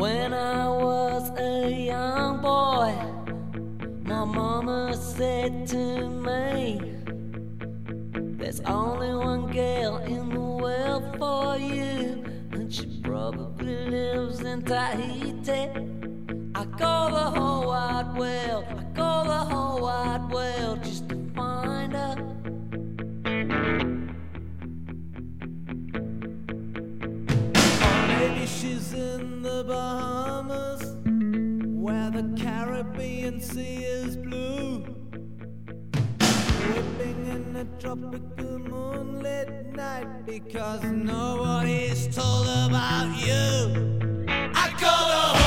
When I was a young boy, my mama said to me, there's only one girl in the world for you, and she probably lives in Tahiti. I go the whole wide world, I go the whole wide world just to find her. Or maybe she's in the Bahamas, where the Caribbean Sea is blue, whipping in a tropical moonlit night, because nobody's told about you. I go the